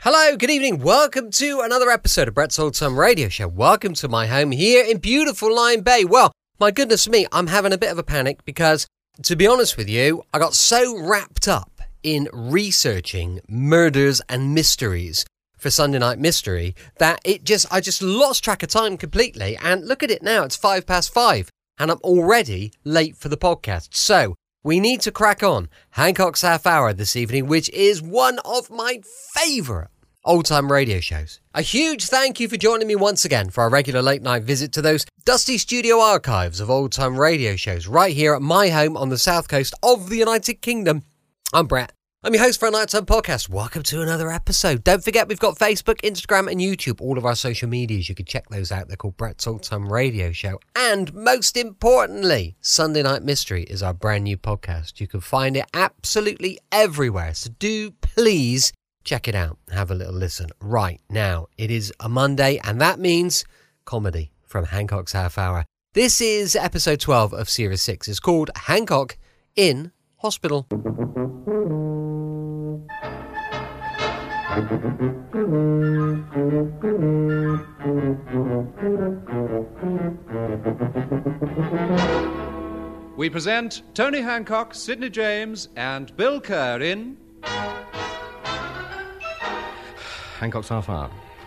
Hello, good evening. Welcome to another episode of Brett's Old Time Radio Show. Welcome to my home here in beautiful Lyme Bay. Well, my goodness me, I'm having a bit of a panic because, to be honest with you, I got so wrapped up in researching murders and mysteries for Sunday Night Mystery that I just lost track of time completely. And look at it now, it's 5:05 and I'm already late for the podcast. So we need to crack on Hancock's Half Hour this evening, which is one of my favourite old-time radio shows. A huge thank you for joining me once again for our regular late-night visit to those dusty studio archives of old-time radio shows right here at my home on the south coast of the United Kingdom. I'm Brett. I'm your host for a nighttime podcast. Welcome to another episode. Don't forget, we've got Facebook, Instagram and YouTube, all of our social medias. You can check those out. They're called Brett's Old Time Radio Show. And most importantly, Sunday Night Mystery is our brand new podcast. You can find it absolutely everywhere. So do please check it out. Have a little listen right now. It is a Monday, and that means comedy from Hancock's Half Hour. This is episode 12 of Series 6. It's called Hancock in Hospital. We present Tony Hancock, Sidney James, and Bill Kerr in Hancock's Half Hour.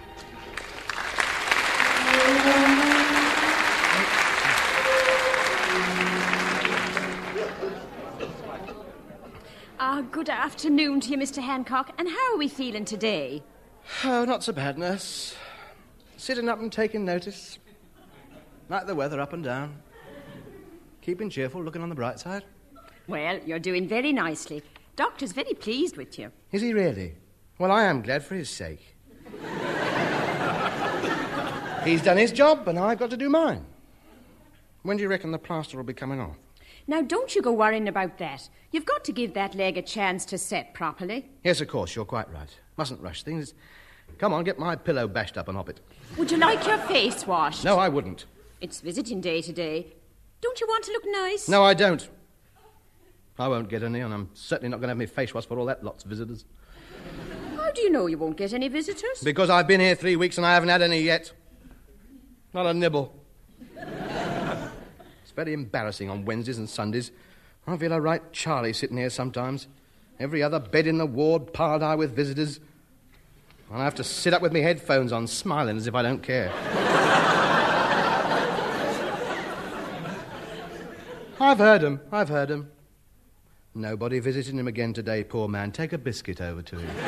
Good afternoon to you, Mr. Hancock. And how are we feeling today? Oh, not so bad, nurse. Sitting up and taking notice. Like the weather up and down. Keeping cheerful, looking on the bright side. Well, you're doing very nicely. Doctor's very pleased with you. Is he really? Well, I am glad for his sake. He's done his job, and I've got to do mine. When do you reckon the plaster will be coming off? Now, don't you go worrying about that. You've got to give that leg a chance to set properly. Yes, of course, you're quite right. Mustn't rush things. Come on, get my pillow bashed up and hop it. Would you like your face washed? No, I wouldn't. It's visiting day today. Don't you want to look nice? No, I don't. I won't get any, and I'm certainly not going to have my face washed for all that lot's of visitors. How do you know you won't get any visitors? Because I've been here 3 weeks and I haven't had any yet. Not a nibble. It's very embarrassing on Wednesdays and Sundays. I feel a right Charlie sitting here sometimes. Every other bed in the ward piled high with visitors. And I have to sit up with my headphones on, smiling as if I don't care. I've heard 'em. Nobody visiting him again today, poor man. Take a biscuit over to him.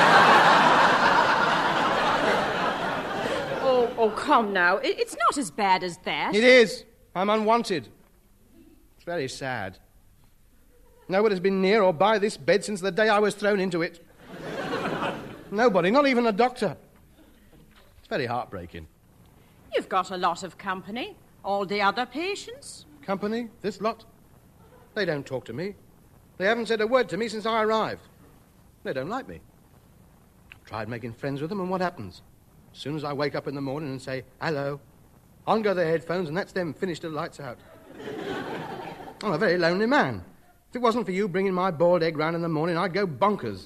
Oh, come now. It's not as bad as that. It is. I'm unwanted. It's very sad. Nobody's been near or by this bed since the day I was thrown into it. Nobody, not even a doctor. It's very heartbreaking. You've got a lot of company. All the other patients. Company? This lot? They don't talk to me. They haven't said a word to me since I arrived. They don't like me. I've tried making friends with them, and what happens? As soon as I wake up in the morning and say, hello, on go their headphones, and that's them finished till the lights out. I'm a very lonely man. If it wasn't for you bringing my boiled egg round in the morning, I'd go bonkers.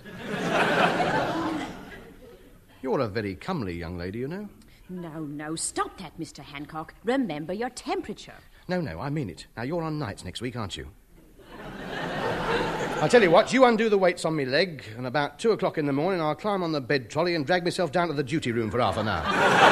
You're a very comely young lady, you know. No, stop that, Mr. Hancock. Remember your temperature. No, I mean it. Now, you're on nights next week, aren't you? I'll tell you what, you undo the weights on me leg, and about 2 o'clock in the morning I'll climb on the bed trolley and drag myself down to the duty room for half an hour.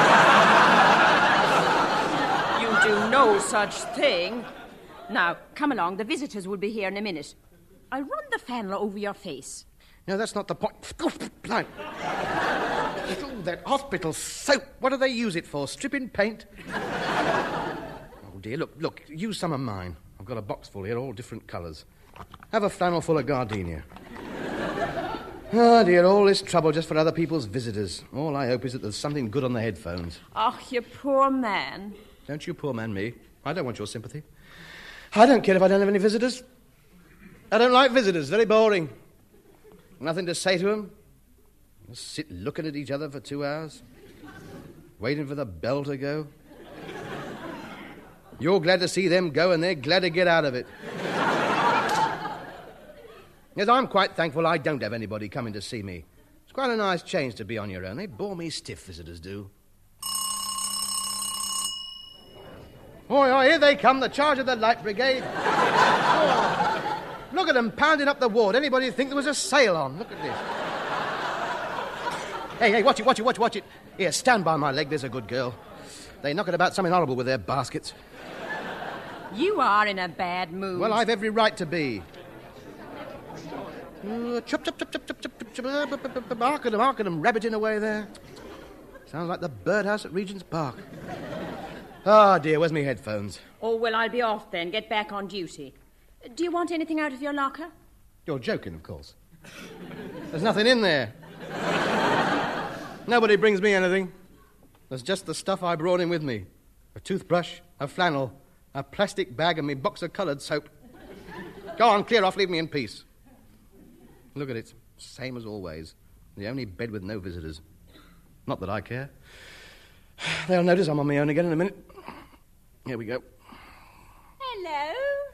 You do no such thing. Now, come along. The visitors will be here in a minute. I'll run the fan over your face. No, that's not the point. Blind. Oh, that hospital soap. What do they use it for? Stripping paint? Oh, dear. Look, use some of mine. I've got a box full here, all different colours. Have a flannel full of gardenia. Oh, dear, all this trouble just for other people's visitors. All I hope is that there's something good on the headphones. Oh, you poor man. Don't you poor man me. I don't want your sympathy. I don't care if I don't have any visitors. I don't like visitors. Very boring. Nothing to say to them. Just sit looking at each other for 2 hours. Waiting for the bell to go. You're glad to see them go and they're glad to get out of it. Yes, I'm quite thankful I don't have anybody coming to see me. It's Quite a nice change to be on your own. They bore me stiff, visitors do. Oh, here they come, the charge of the Light Brigade. Oh, look at them pounding up the ward. Anybody think there was a sale on? Look at this. Hey, watch it. Here, stand by my leg, there's a good girl. They knock it about something horrible with their baskets. You are in a bad mood. Well, I've every right to be. Chop. Hark at them, rabbiting away there. Sounds like the birdhouse at Regent's Park. Ah, dear, where's my headphones? Oh, well, I'll be off then. Get back on duty. Do you want anything out of your locker? You're joking, of course. There's nothing in there. Nobody brings me anything. There's just the stuff I brought in with me. A toothbrush, a flannel, a plastic bag and me box of coloured soap. Go on, clear off, leave me in peace. Look at it, same as always. The only bed with no visitors. Not that I care. They'll notice I'm on my own again in a minute. Here we go. Hello.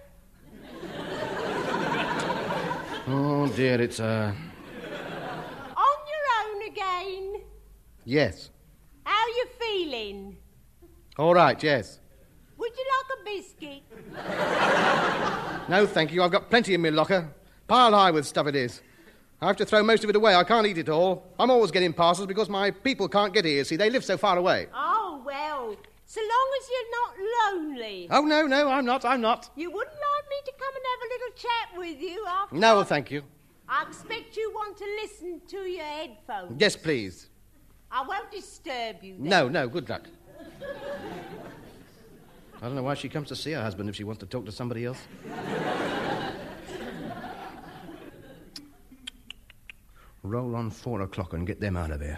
Oh, dear, it's, On your own again? Yes. How you feeling? All right, yes. Would you like a biscuit? No, thank you. I've got plenty in my locker. Piled high with stuff it is. I have to throw most of it away. I can't eat it all. I'm always getting parcels because my people can't get here, see. They live so far away. Oh, well, so long as you're not lonely. Oh, no, I'm not. You wouldn't like me to come and have a little chat with you after... No, well, thank you. I expect you want to listen to your headphones. Yes, please. I won't disturb you then. No, good luck. I don't know why she comes to see her husband if she wants to talk to somebody else. Roll on 4 o'clock and get them out of here.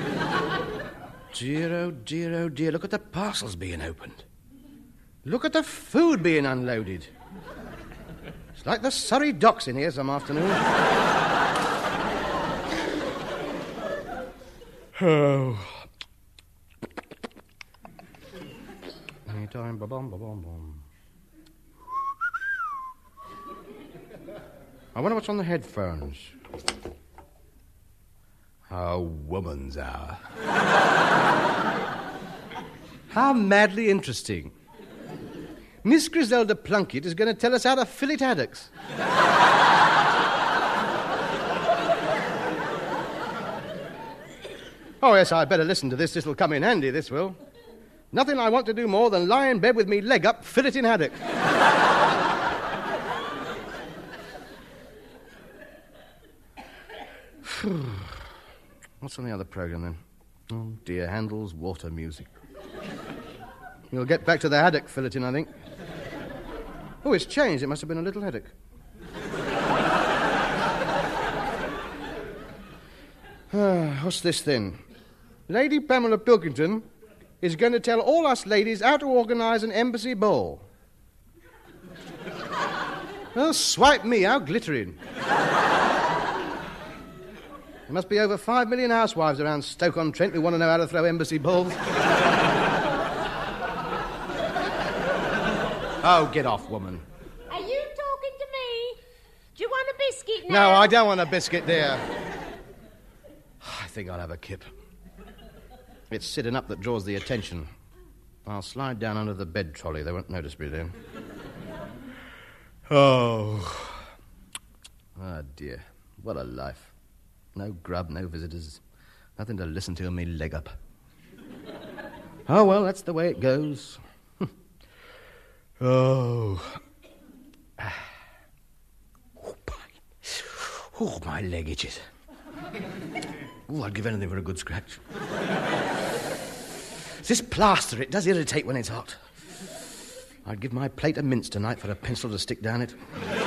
Dear, look at the parcels being opened. Look at the food being unloaded. It's like the Surrey docks in here some afternoon. Oh. Anytime, ba-bum. I wonder what's on the headphones. A woman's hour. How madly interesting. Miss Griselda Plunkett is going to tell us how to fillet haddocks. Oh, yes, I'd better listen to this. This'll come in handy, this will. Nothing I want to do more than lie in bed with me leg up, filleting haddock. What's on the other programme, then? Oh, dear, Handel's water music. We'll get back to the haddock filleting, I think. Oh, it's changed. It must have been a little haddock. What's this, then? Lady Pamela Pilkington is going to tell all us ladies how to organise an embassy ball. Well, swipe me, how glittering. There must be over 5 million housewives around Stoke-on-Trent who want to know how to throw embassy balls. Oh, get off, woman. Are you talking to me? Do you want a biscuit now? No, I don't want a biscuit, dear. I think I'll have a kip. It's sitting up that draws the attention. I'll slide down under the bed trolley. They won't notice me then. Oh, dear. What a life. No grub, no visitors. Nothing to listen to and me leg up. Oh, well, that's the way it goes. Oh, my leg itches. Oh, I'd give anything for a good scratch. It's this plaster, it does irritate when it's hot. I'd give my plate of mince tonight for a pencil to stick down it.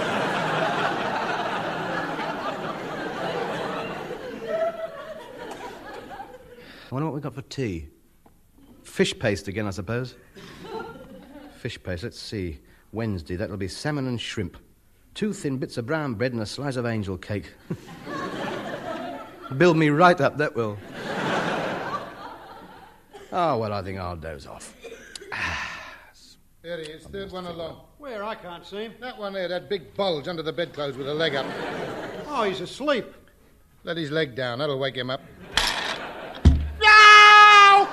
I wonder what we got for tea. Fish paste again, I suppose. Fish paste, let's see. Wednesday, that'll be salmon and shrimp. 2 thin bits of brown bread and a slice of angel cake. Build me right up, that will. Oh, well, I think I'll doze off. There he is, third one along. Where? I can't see him. That one there, that big bulge under the bedclothes with a leg up. Oh, he's asleep. Let his leg down. That'll wake him up. No!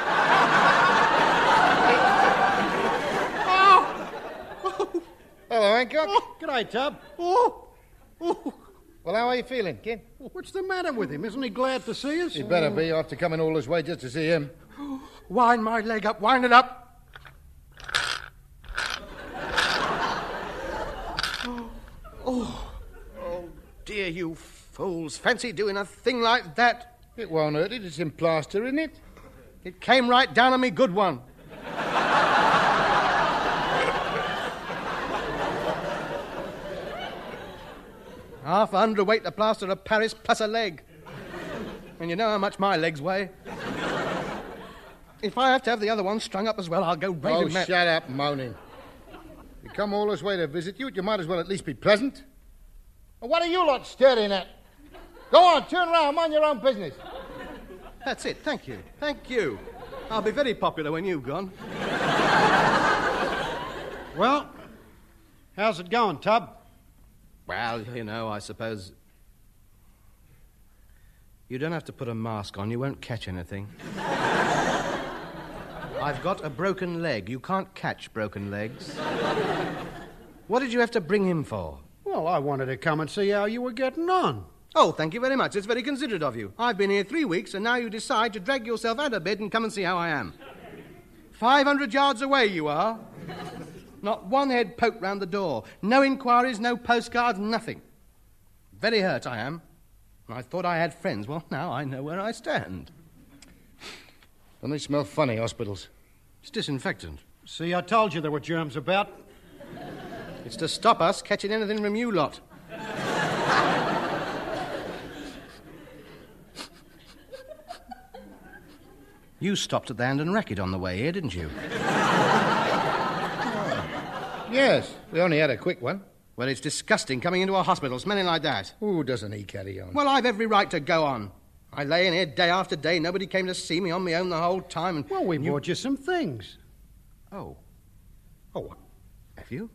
Hello, Hancock. G'day, Tub. Well, how are you feeling, kid? What's the matter with him? Isn't he glad to see us? He better be after coming all this way just to see him. Wind my leg up, wind it up. Oh, dear, you fools. Fancy doing a thing like that. It won't hurt it. It's in plaster, isn't it? It came right down on me, good one. Half a hundredweight the plaster of Paris plus a leg. And you know how much my legs weigh. If I have to have the other one strung up as well, I'll go raving mad. Shut up, moaning. We come all this way to visit you, you might as well at least be pleasant. Well, what are you lot staring at? Go on, turn around, mind your own business. That's it, thank you. Thank you. I'll be very popular when you've gone. Well, how's it going, Tub? Well, you know, I suppose... You don't have to put a mask on. You won't catch anything. I've got a broken leg. You can't catch broken legs. What did you have to bring him for? Well, I wanted to come and see how you were getting on. Oh, thank you very much. It's very considerate of you. I've been here 3 weeks, and now you decide to drag yourself out of bed and come and see how I am. 500 yards away you are. Not one head poked round the door. No inquiries, no postcards, nothing. Very hurt I am. I thought I had friends. Well, now I know where I stand. Don't they smell funny, hospitals? It's disinfectant. See, I told you there were germs about. It's to stop us catching anything from you lot. You stopped at the Hand and Racket on the way here, didn't you? Yes, we only had a quick one. Well, it's disgusting coming into a hospital smelling like that. Who doesn't he carry on? Well, I've every right to go on. I lay in here day after day. Nobody came to see me on my own the whole time. And Well, we bought you some things. Oh. Oh, have you?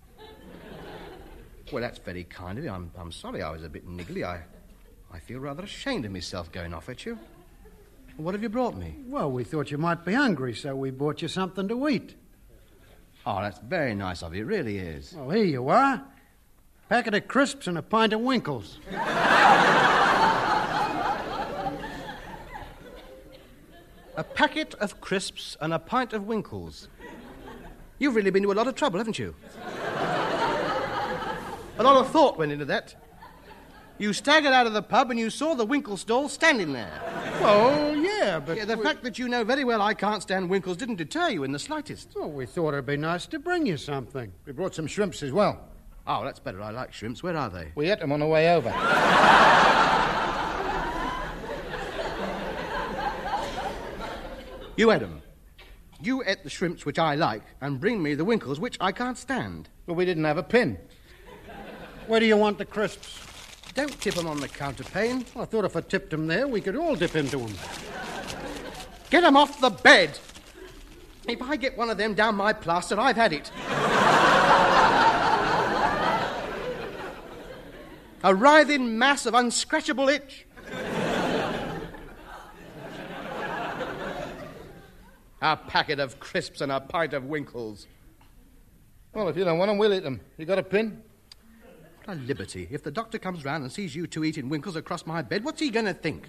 Well, that's very kind of you. I'm sorry I was a bit niggly. I feel rather ashamed of myself going off at you. What have you brought me? Well, we thought you might be hungry, so we bought you something to eat. Oh, that's very nice of you. It really is. Well, here you are. Packet of crisps and a pint of Winkles. A packet of crisps and a pint of Winkles. You've really been to a lot of trouble, haven't you? A lot of thought went into that. You staggered out of the pub and you saw the Winkle stall standing there. Well, yeah, but... Yeah, the fact that you know very well I can't stand Winkles didn't deter you in the slightest. Well, we thought it'd be nice to bring you something. We brought some shrimps as well. Oh, that's better. I like shrimps. Where are they? We ate them on the way over. You ate them. You ate the shrimps, which I like, and bring me the Winkles, which I can't stand. But we didn't have a pin. Where do you want the crisps? Don't tip them on the counterpane. Well, I thought if I tipped them there, we could all dip into them. Get them off the bed. If I get one of them down my plaster, I've had it. A writhing mass of unscratchable itch. A packet of crisps and a pint of Winkles. Well, if you don't want them, we'll eat them. You got a pin? What a liberty. If the doctor comes round and sees you two eating Winkles across my bed, what's he going to think?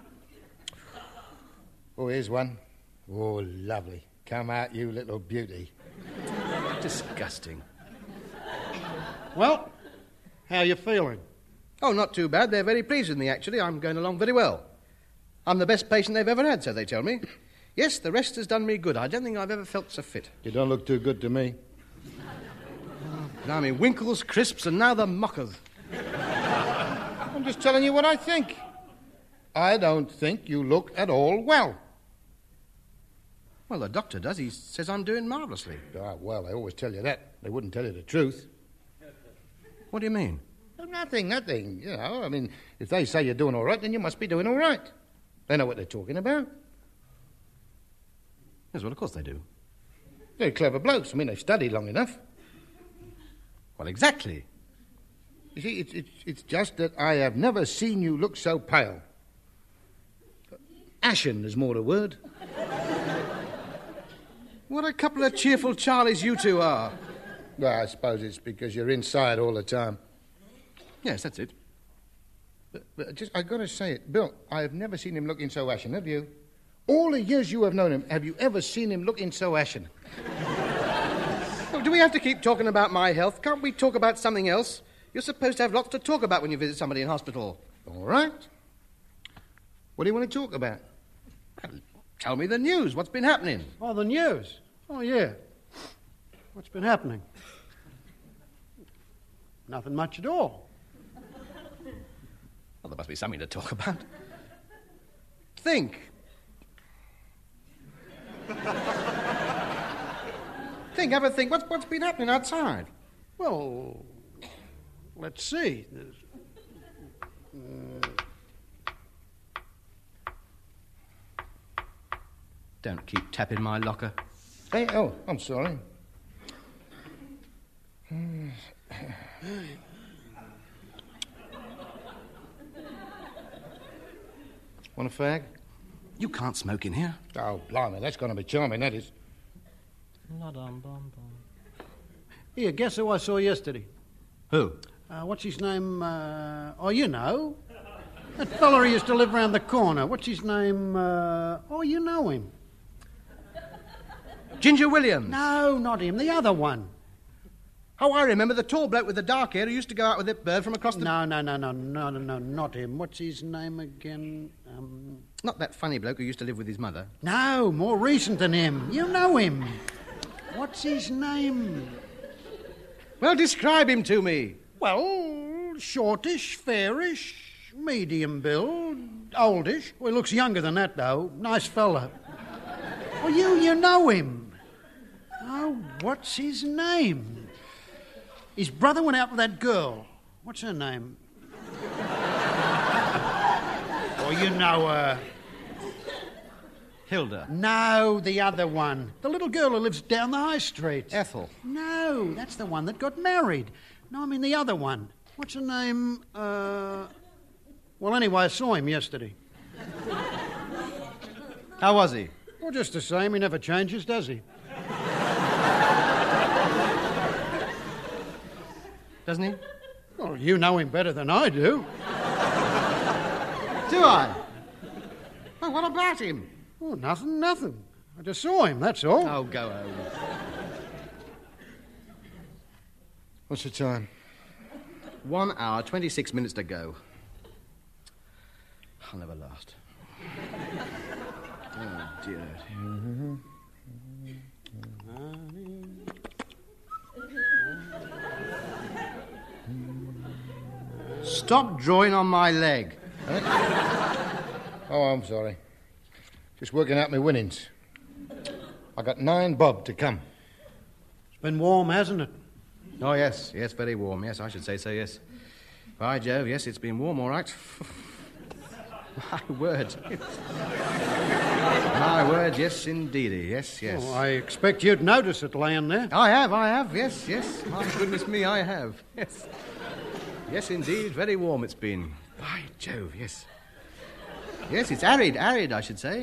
Oh, here's one. Oh, lovely. Come out, you little beauty. Disgusting. Well, how you feeling? Oh, not too bad. They're very pleased with me, actually. I'm going along very well. I'm the best patient they've ever had, so they tell me. Yes, the rest has done me good. I don't think I've ever felt so fit. You don't look too good to me. Blimey, Winkles, crisps, and now the mockers. I'm just telling you what I think. I don't think you look at all well. Well, the doctor does. He says I'm doing marvellously. Ah, well, they always tell you that. They wouldn't tell you the truth. What do you mean? Oh, nothing. You know, I mean, if they say you're doing all right, then you must be doing all right. They know what they're talking about. Yes, well, of course they do. They're clever blokes. I mean, they've studied long enough. Well, exactly. You see, it's just that I have never seen you look so pale. Ashen is more the word. What a couple of cheerful Charlies you two are. Well, I suppose it's because you're inside all the time. Yes, that's it. But just, I've got to say it, Bill, I have never seen him looking so ashen, have you? All the years you have known him, have you ever seen him looking so ashen? Well, do we have to keep talking about my health? Can't we talk about something else? You're supposed to have lots to talk about when you visit somebody in hospital. All right. What do you want to talk about? Well, tell me the news. What's been happening? Oh, the news. Oh, yeah. What's been happening? Nothing much at all. Well, there must be something to talk about. Think. Have a think. What's been happening outside? Well, let's see. Don't keep tapping my locker. Hey, oh, I'm sorry. Want a fag? You can't smoke in here. Oh, blimey, that's going to be charming, that is. Here, guess who I saw yesterday? Who? What's his name? You know. That fella who used to live round the corner. What's his name? You know him. Ginger Williams. No, not him. The other one. Oh, I remember the tall bloke with the dark hair who used to go out with that bird from across the... No, not him. What's his name again? Not that funny bloke who used to live with his mother. No, more recent than him. You know him. What's his name? Well, describe him to me. Well, shortish, fairish, medium build, oldish. Well, he looks younger than that, though. Nice fella. Oh, you know him. Oh, what's his name? His brother went out with that girl. What's her name? Oh, you know her. Hilda. No, the other one. The little girl who lives down the high street. Ethel. No, that's the one that got married. No, I mean the other one. What's her name? Well, anyway, I saw him yesterday. How was he? Well, just the same. He never changes, does he? Doesn't he? Well, you know him better than I do. Do I? Oh, what about him? Oh, nothing. I just saw him, that's all. Oh, go home. What's the time? 1 hour, 26 minutes to go. I'll never last. Oh, dear. Stop drawing on my leg. Oh, I'm sorry. Just working out my winnings. I got 9 bob to come. It's been warm, hasn't it? Oh, yes, very warm. Yes, I should say so, yes. By Jove, yes, it's been warm, all right. My word. My word, yes, indeedy, yes. Oh, I expect you'd notice it laying there. I have, yes. My goodness me, I have, yes. Yes, indeed, very warm it's been. By Jove, yes. Yes, it's arid, I should say.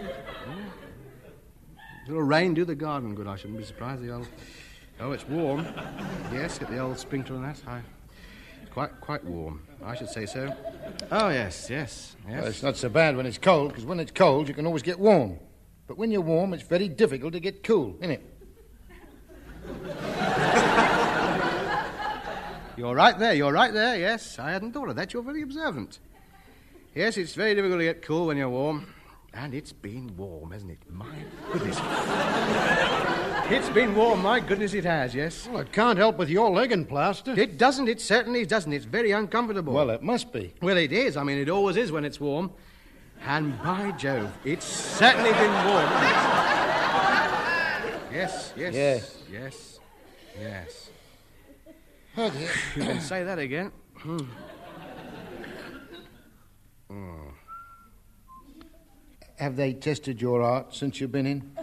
A little rain do the garden good, I shouldn't be surprised. Oh, it's warm. Yes, get the old sprinkler and that. It's quite warm, I should say so. Oh, yes. Well, it's not so bad when it's cold, because when it's cold, you can always get warm. But when you're warm, it's very difficult to get cool, isn't it? You're right there, yes. I hadn't thought of that. You're very observant. Yes, it's very difficult to get cool when you're warm. And it's been warm, hasn't it? My goodness. It's been warm, my goodness it has, yes. Well, it can't help with your leg and plaster. It doesn't, it certainly doesn't. It's very uncomfortable. Well, it must be. Well, it is. I mean, it always is when it's warm. And by Jove, it's certainly been warm, hasn't it? Yes. Oh, dear. You can say that again. Have they tested your art since you've been in?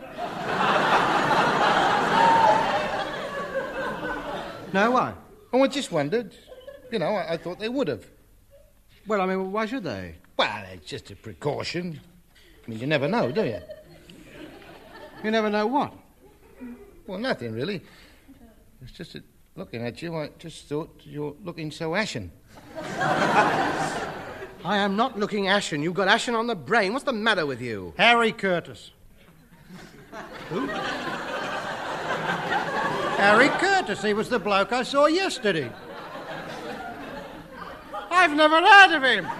No, why? Oh, I just wondered. You know, I thought they would have. Well, I mean, why should they? Well, it's just a precaution. I mean, you never know, do you? You never know what. Well, nothing, really. It's just that looking at you, I just thought you're looking so ashen. I am not looking ashen. You've got ashen on the brain. What's the matter with you? Harry Curtis. Who? Harry Curtis. He was the bloke I saw yesterday. I've never heard of him.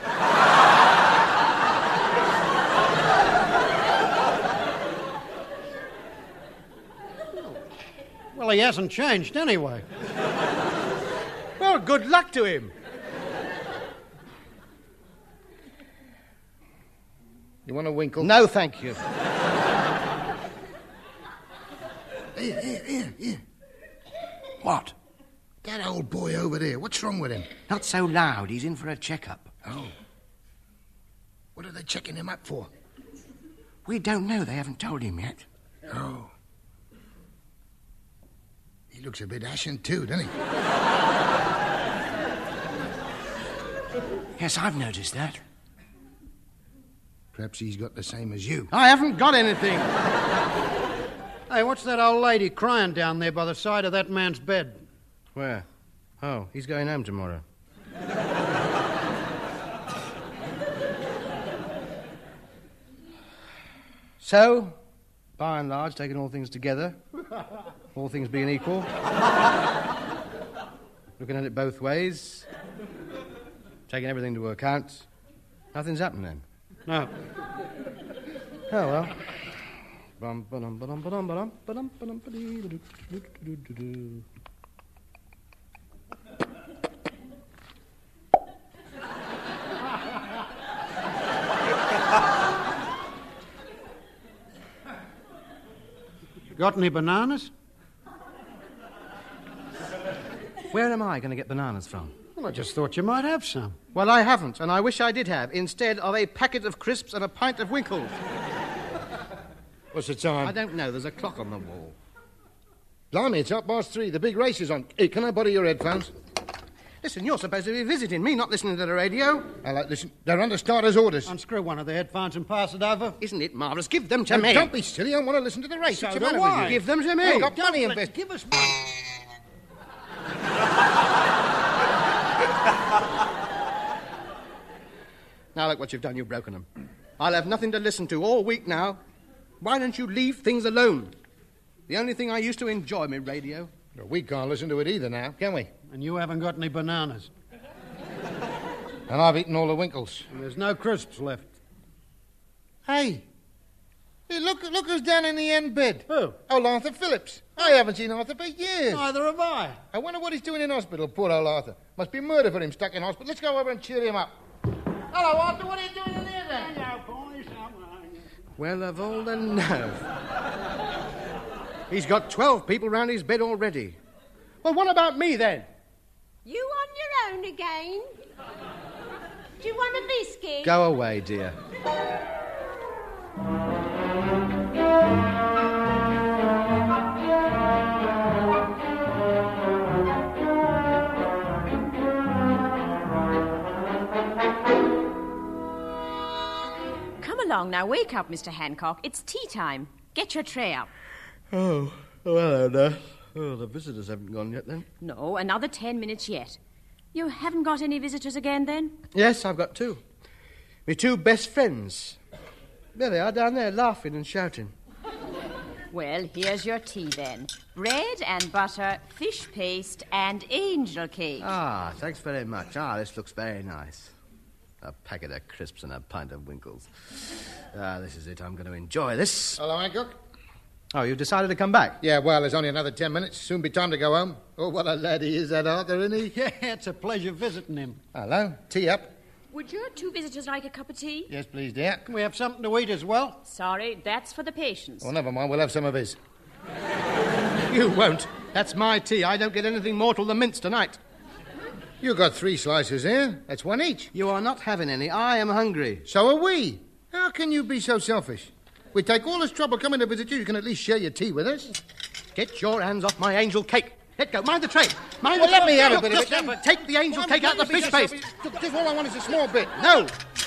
Well, he hasn't changed anyway. Well, good luck to him. You want a winkle? No, thank you. Here. What? That old boy over there, what's wrong with him? Not so loud. He's in for a checkup. Oh. What are they checking him up for? We don't know. They haven't told him yet. Oh. He looks a bit ashen too, doesn't he? Yes, I've noticed that. Perhaps he's got the same as you. I haven't got anything. Hey, what's that old lady crying down there by the side of that man's bed? Where? Oh, he's going home tomorrow. So, by and large, taking all things together, all things being equal, looking at it both ways, taking everything into account, nothing's happened then. No. Oh, well. Got any bananas? Where am I going to get bananas from? Well, I just thought you might have some. Well, I haven't, and I wish I did have, instead of a packet of crisps and a pint of Winkles. What's the time? I don't know. There's a clock on the wall. Blimey, it's 3:30. The big race is on. Hey, can I borrow your headphones? Listen, you're supposed to be visiting me, not listening to the radio. Listen. They're under starter's orders. Unscrew one of the headphones and pass it over. Isn't it marvellous? Give them to me. Don't be silly. I want to listen to the race. So What's the do matter with I. you? Give them to me. I've got money Let- invested. Give us one. Now look what you've done. You've broken them. I'll have nothing to listen to all week now. Why don't you leave things alone? The only thing I used to enjoy, my radio. Well, we can't listen to it either now, can we? And you haven't got any bananas. And I've eaten all the Winkles. And there's no crisps left. Hey, look who's down in the end bed. Who? Old Arthur Phillips. I haven't seen Arthur for years. Neither have I. I wonder what he's doing in hospital, poor old Arthur. Must be murder for him stuck in hospital. Let's go over and cheer him up. Hello, Arthur, what are you doing in there then? Hello, boys. Well, of all the nerve. He's got 12 people round his bed already. Well, what about me then? You on your own again? Do you want a biscuit? Go away, dear. Come along now. Wake up, Mr. Hancock. It's tea time. Get your tray up. Oh, well, Nurse. Oh, the visitors haven't gone yet, then? No, another 10 minutes yet. You haven't got any visitors again, then? Yes, I've got two. My two best friends. There they are, down there, laughing and shouting. Well, here's your tea, then. Bread and butter, fish paste, and angel cake. Ah, thanks very much. Ah, this looks very nice. A packet of crisps and a pint of Winkles. Ah, this is it. I'm going to enjoy this. Hello, Hancock. Oh, you've decided to come back? Yeah, well, there's only another 10 minutes. Soon be time to go home. Oh, what a lad he is, that Arthur, isn't he? Yeah, it's a pleasure visiting him. Hello. Tea up. Would your two visitors like a cup of tea? Yes, please, dear. Can we have something to eat as well? Sorry, that's for the patients. Oh, never mind. We'll have some of his. You won't. That's my tea. I don't get anything more till the mince tonight. You got 3 slices here. That's 1 each. You are not having any. I am hungry. So are we. How can you be so selfish? We take all this trouble coming to visit you. You can at least share your tea with us. Get your hands off my angel cake. Let go. Mind the tray. Mind Well, the let me have a Look, bit of it, just then. Take the angel cake out of the fish paste. Just all I want is a small bit. No.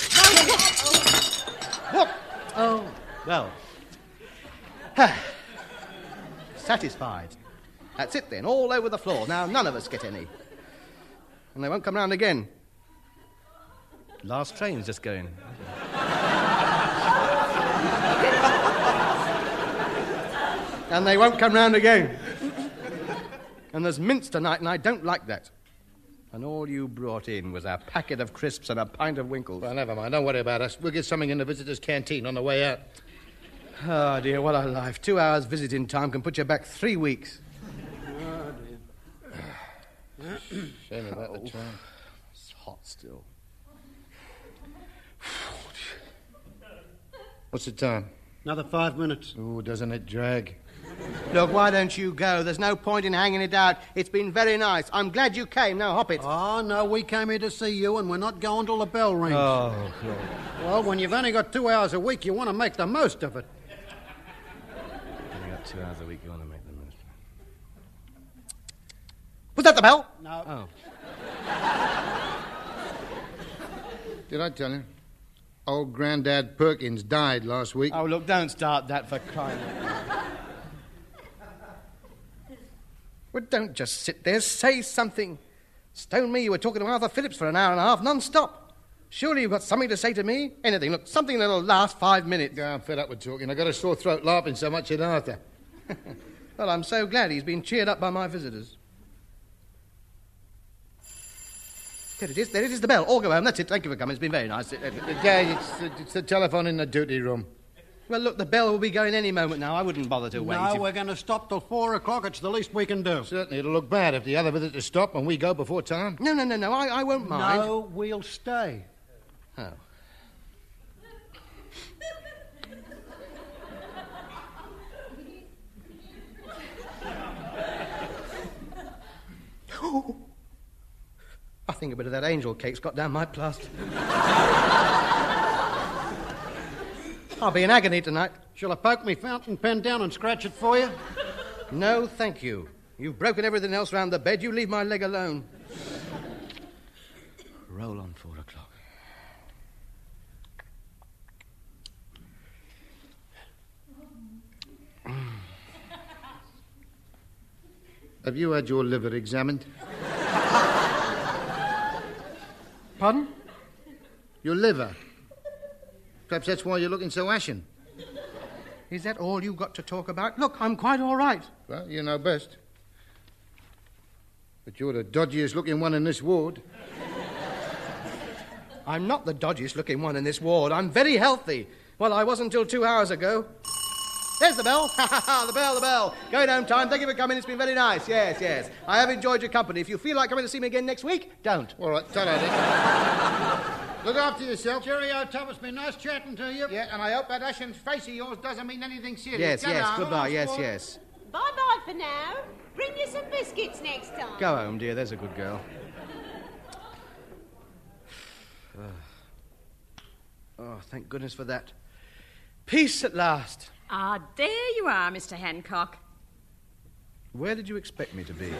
Look. Oh, well. Satisfied. That's it then, all over the floor. Now none of us get any. And they won't come round again. Last train's just going. And they won't come round again. And there's mince tonight, and I don't like that. And all you brought in was a packet of crisps and a pint of Winkles. Well, never mind. Don't worry about us. We'll get something in the visitors' canteen on the way out. Oh, dear, what a life. 2 hours visiting time can put you back 3 weeks. Shame about the time. It's hot still. What's the time? Another 5 minutes. Oh, doesn't it drag? Look, why don't you go? There's no point in hanging it out. It's been very nice. I'm glad you came. Now, hop it. Oh, no, we came here to see you, and we're not going till the bell rings. Oh, God. Well, when you've only got 2 hours a week, you want to make the most of it. You got 2 hours a week. You want to make the most. Was that the bell? No. Oh. Did I tell you? Old Grandad Perkins died last week. Oh, look, don't start that for crying out loud. Well, don't just sit there. Say something. Stone me, you were talking to Arthur Phillips for an hour and a half, non-stop. Surely you've got something to say to me? Anything. Look, something that'll last 5 minutes. Yeah, I'm fed up with talking. I got a sore throat laughing so much at Arthur. Well, I'm so glad he's been cheered up by my visitors. There it is. There it is, the bell. All go home. That's it. Thank you for coming. It's been very nice. Dad, it's the telephone in the duty room. Well, look, the bell will be going any moment now. I wouldn't bother to wait. No, we're going to stop till 4 o'clock. It's the least we can do. Certainly, it'll look bad if the other visitors stop and we go before time. No. I won't mind. No, we'll stay. Oh. I think a bit of that angel cake's got down my plaster. I'll be in agony tonight. Shall I poke me fountain pen down and scratch it for you? No, thank you. You've broken everything else round the bed. You leave my leg alone. Roll on 4 o'clock. Have you had your liver examined? Pardon? Your liver. Perhaps that's why you're looking so ashen. Is that all you've got to talk about? Look, I'm quite all right. Well, you know best. But you're the dodgiest looking one in this ward. I'm not the dodgiest looking one in this ward. I'm very healthy. Well, I wasn't until 2 hours ago. There's the bell. the bell. Going home time. Thank you for coming. It's been very nice. Yes. I have enjoyed your company. If you feel like coming to see me again next week, don't. All right, ta-ra, Dick. Look after yourself. Cheerio, Tom. It's been nice chatting to you. Yeah, and I hope that ashen face of yours doesn't mean anything serious. Yes. Ta-ra. Goodbye. Yes. Bye-bye for now. Bring you some biscuits next time. Go home, dear. There's a good girl. Oh, thank goodness for that. Peace at last. Ah, there you are, Mr. Hancock. Where did you expect me to be?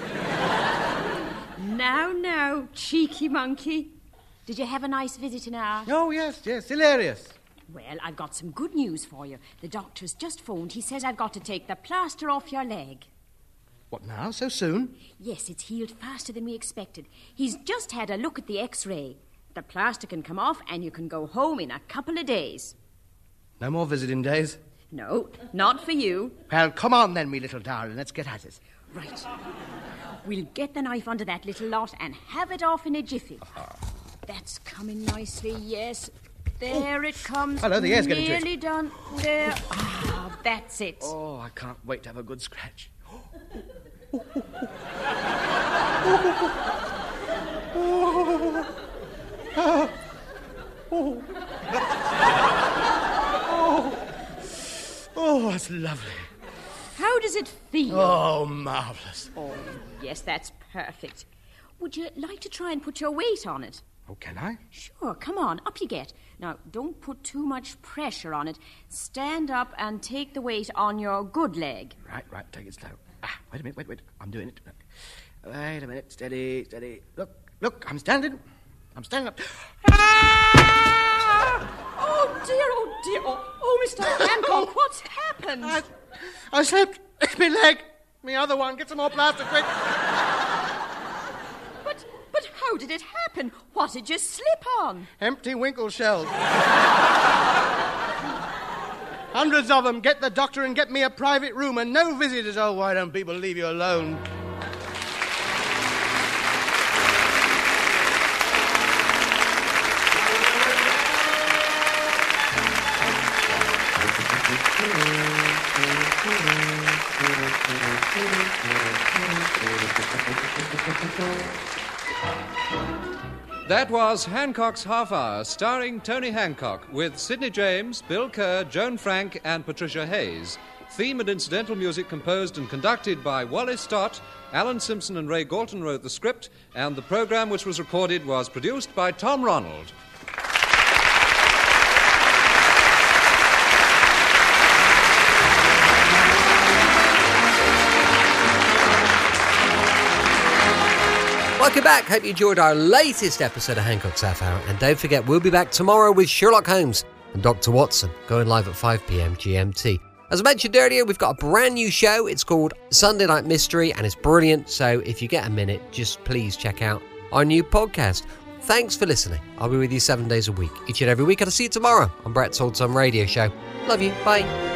Now, cheeky monkey. Did you have a nice visit in our... Oh, yes. Hilarious. Well, I've got some good news for you. The doctor's just phoned. He says I've got to take the plaster off your leg. What now? So soon? Yes, it's healed faster than we expected. He's just had a look at the X-ray. The plaster can come off and you can go home in a couple of days. No more visiting days? No, not for you. Well, come on then, me little darling. Let's get at it. Right. We'll get the knife under that little lot and have it off in a jiffy. That's coming nicely, yes. There it comes. Hello, the air's getting nearly done. There. Ah, that's it. Oh, I can't wait to have a good scratch. Oh, that's lovely. How does it feel? Oh, marvellous. Oh, yes, that's perfect. Would you like to try and put your weight on it? Oh, can I? Sure, come on, up you get. Now, don't put too much pressure on it. Stand up and take the weight on your good leg. Right, take it slow. Wait a minute, wait. I'm doing it. Wait a minute, steady. Look, I'm standing up. Oh, dear. Oh, Mr. Hancock, what's happened? I slipped. It's my leg. My other one. Get some more plaster, quick. But how did it happen? What did you slip on? Empty winkle shells. Hundreds of them. Get the doctor and get me a private room and no visitors. Oh, why don't people leave you alone? That was Hancock's Half Hour, starring Tony Hancock, with Sidney James, Bill Kerr, Joan Frank, and Patricia Hayes. Theme and incidental music composed and conducted by Wallace Stott. Alan Simpson and Ray Galton wrote the script, and the programme which was recorded was produced by Tom Ronald. Welcome back. Hope you enjoyed our latest episode of Hancock's Half Hour. And don't forget, we'll be back tomorrow with Sherlock Holmes and Dr. Watson, going live at 5 p.m. GMT. As I mentioned earlier, we've got a brand new show. It's called Sunday Night Mystery, and it's brilliant. So if you get a minute, just please check out our new podcast. Thanks for listening. I'll be with you 7 days a week, each and every week. And I'll see you tomorrow on Brett's Old Time Radio Show. Love you. Bye.